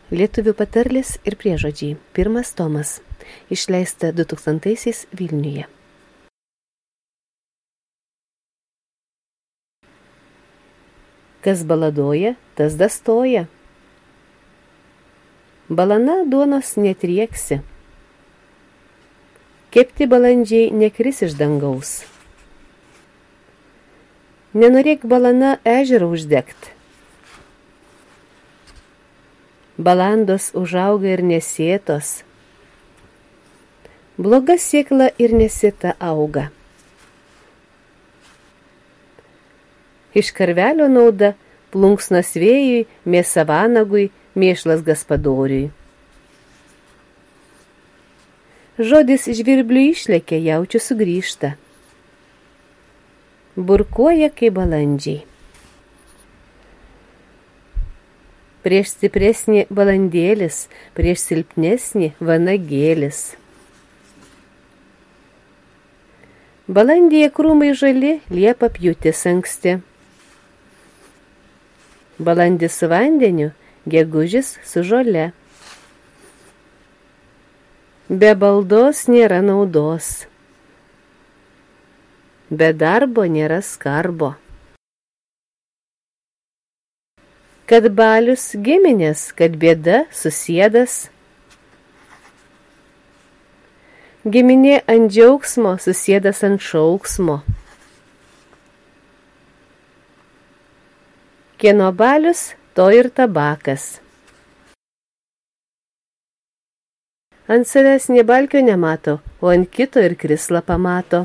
Lietuvių patarlės ir priežodžiai. 1 tomas. Išleista 2000-aisiais Vilniuje. Kas baladoja, tas dastoja. Balana duonos netrieksi. Kepti balandžiai nekris iš dangaus. Nenorėk balana ežerą uždegt. Balandos užauga ir nesėtos. Bloga sėkla ir nesėta auga. Iš karvelio nauda plunksnos vėjui, mėsa vanagui, mėšlas gaspadoriui. Žodis žvirblių išlekia, jaučių sugrįžta. Burkuoja kaip balandžiai. Prieš stipresnį balandėlis, prieš silpnesnį vanagėlis. Balandėje krūmai žali, liepa pjūtis anksti. Balandis su vandeniu, gegužis su žole. Be baldos nėra naudos. Be darbo nėra skarbo. Kad balius giminės, kad bėda susėdas. Giminė ant džiaugsmo, susėdas ant šauksmo. Kieno balius, to ir tabakas. Ant savęs nė balkio nemato, o ant kito ir krislą pamato.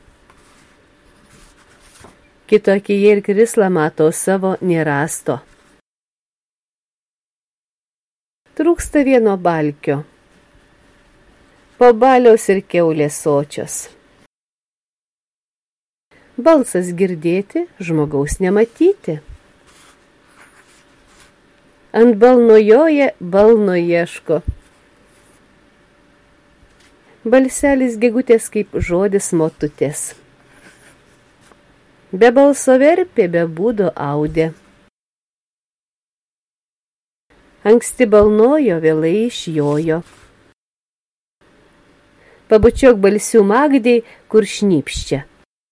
Kito akyje ir krislą mato, savo nėrasto. Trūksta vieno balkio. Po baliaus ir kiaulės sočios. Balsas girdėti, žmogaus nematyti. Ant balno joja, balno ieško. Balselis gegutės kaip žodis motutės. Be balso verpė, be būdo audė. Anksti balnojo, vėlai išjojo. Pabučiok balsių magdei, kur šnypščia.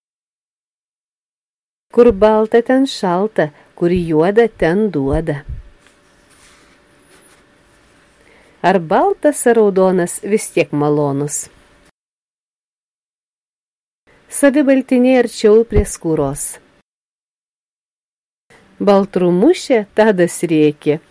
Kur balta, ten šalta, kur juoda, ten duoda. Ar baltas, ar raudonas, vis tiek malonus. Savi baltiniai arčiau prie skūros. Baltrumušė tadas rėkė.